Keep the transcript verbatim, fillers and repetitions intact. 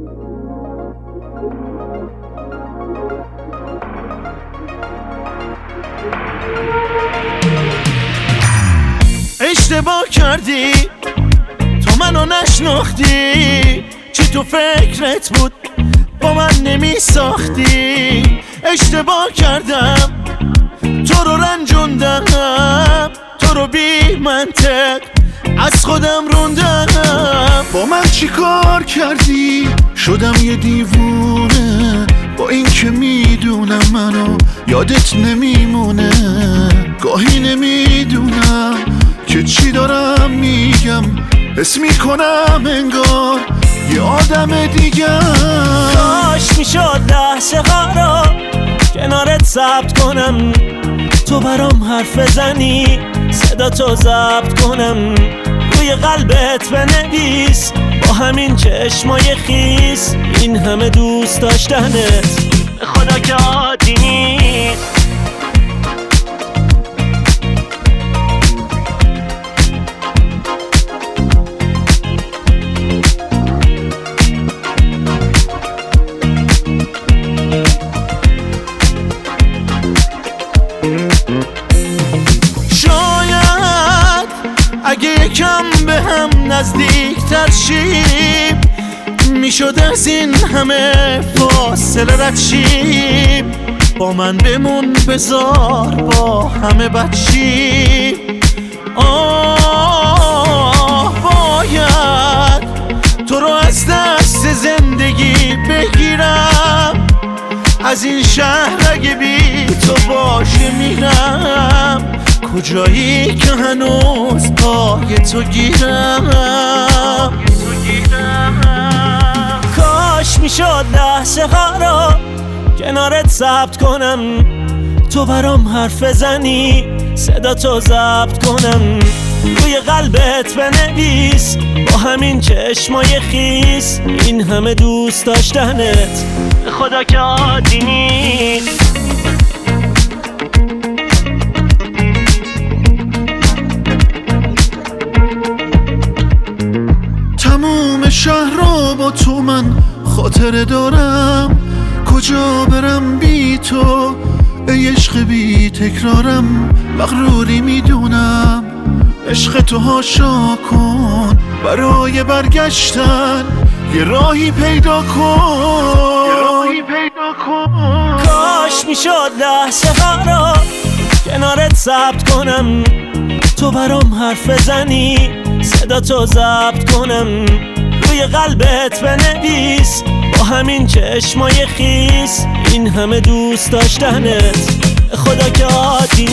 اشتباه کردی، تو منو نشناختی، چی تو فکرت بود با من نمی ساختی. اشتباه کردم، تو رو رنجوندم، تو رو بی منطق از خودم روندم. با من چی کار کردی؟ شدم یه دیوونه، با این که میدونم منو یادت نمیمونه. گاهی نمیدونم که چی دارم میگم، حس میکنم انگار یه آدم دیگم. کاش میشد لحظه ها رو کنارت ثبت کنم، تو برام حرف بزنی صدا تو ضبط کنم، روی قلبت بنویس با همین چشمای خیس این همه دوست داشتنت خدا که عادی نیست. شاید اگه یکم به هم نزدیک تر شیم میشد از این همه فاصله رد شیم. با من بمون بذار با همه بد شیم. آه باید تو رو از دست زندگی بگیرم، از این شهر اگه بی تو باشه میرم. کجایی که هنوز پای تو گیرم. کاش میشد لحظه ها رو کنارت ثبت کنم، تو برام حرف بزنی صدا تو ضبط کنم، روی قلبت بنویس با همین چشمای خیس این همه دوست داشتنت خدا که عادی نیست. تموم شهر رو با تو من خاطره دارم، کجا برم بی تو ای عشق بی تکرارم. مغروری میدونم عشق تو هاشا کن، برای برگشتن یه راهی پیدا کن، یه راهی پیدا کن. کاش میشد لحظه ها رو کنارت ثبت کنم، تو برام حرف بزنی صدا تو ضبط کنم، روی قلبت بنویس با همین چشمای خیس این همه دوست داشتنت خدا که عادی